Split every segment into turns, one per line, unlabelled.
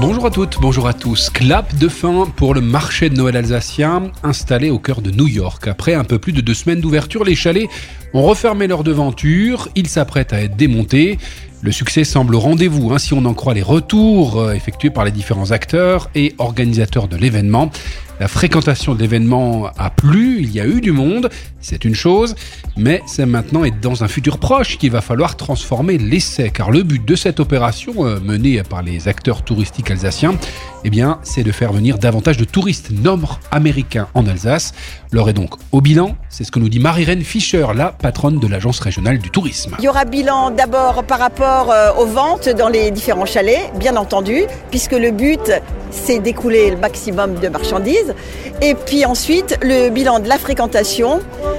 Bonjour à toutes, bonjour à tous. Clap de fin pour le marché de Noël alsacien installé au cœur de New York. Après un peu plus de 2 semaines d'ouverture, les chalets ont refermé leurs devantures. Ils s'apprêtent à être démontés. Le succès semble au rendez-vous, si on en croit les retours effectués par les différents acteurs et organisateurs de l'événement. La fréquentation de l'événement a plu, il y a eu du monde, c'est une chose, mais c'est maintenant et dans un futur proche qu'il va falloir transformer l'essai, car le but de cette opération menée par les acteurs touristiques alsaciens, c'est de faire venir davantage de touristes nord-américains en Alsace. L'heure est donc au bilan, c'est ce que nous dit Marie-Reine Fischer, la patronne de l'agence régionale du tourisme.
Il y aura bilan d'abord par rapport aux ventes dans les différents chalets, bien entendu, puisque le but c'est d'écouler le maximum de marchandises. Et puis ensuite, le bilan de la fréquentation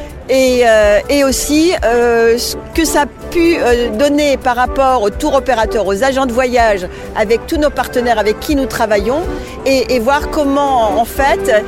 et aussi ce que ça a pu donner par rapport aux tour opérateurs, aux agents de voyage, avec tous nos partenaires avec qui nous travaillons et voir comment en fait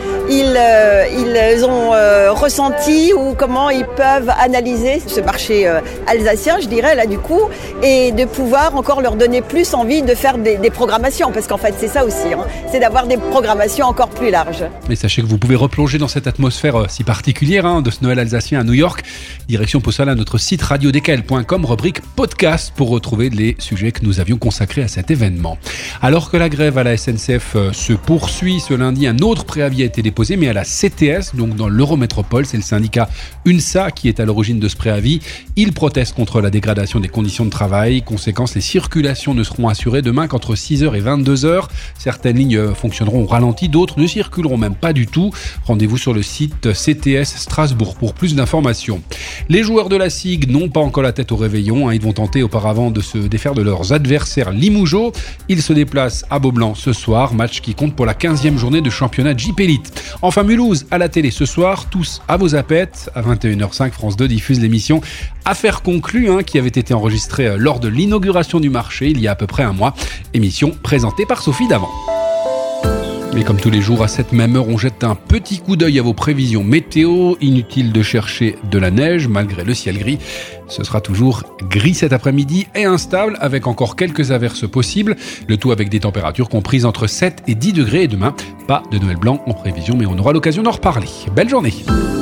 ils ont ressenti ou comment ils peuvent analyser ce marché alsacien, je dirais là du coup, et de pouvoir encore leur donner plus envie de faire des programmations, parce qu'en fait c'est ça aussi, c'est d'avoir des programmations encore plus larges.
Mais sachez que vous pouvez replonger dans cette atmosphère si particulière de ce Noël alsacien à New York. Direction pour cela notre site radiodkl.com, rubrique podcast, pour retrouver les sujets que nous avions consacrés à cet événement. Alors que la grève à la SNCF se poursuit, ce lundi, un autre préavis a été déposé, mais à la CTS, donc dans l'Eurométropole. C'est le syndicat UNSA qui est à l'origine de ce préavis. Il proteste contre la dégradation des conditions de travail. Conséquence, les circulations ne seront assurées demain qu'entre 6h et 22h. Certaines lignes fonctionneront au ralenti, d'autres ne circuleront même pas du tout. Rendez-vous sur le site CTS Strasbourg pour plus d'informations. Les joueurs de la SIG n'ont pas encore la tête au réveillon. Ils vont tenter auparavant de se défaire de leurs adversaires limougeaux. Ils se déplacent à Beaublanc ce soir, match qui compte pour la 15e journée de championnat Jeep Elite. Enfin, Mulhouse à la télé ce soir, tous à vos appettes. À 21h05, France 2 diffuse l'émission Affaires conclues, qui avait été enregistrée lors de l'inauguration du marché il y a à peu près un mois. Émission présentée par Sophie Davant. Et comme tous les jours, à cette même heure, on jette un petit coup d'œil à vos prévisions météo. Inutile de chercher de la neige, malgré le ciel gris. Ce sera toujours gris cet après-midi et instable, avec encore quelques averses possibles. Le tout avec des températures comprises entre 7 et 10 degrés. Et demain, pas de Noël blanc en prévision, mais on aura l'occasion d'en reparler. Belle journée!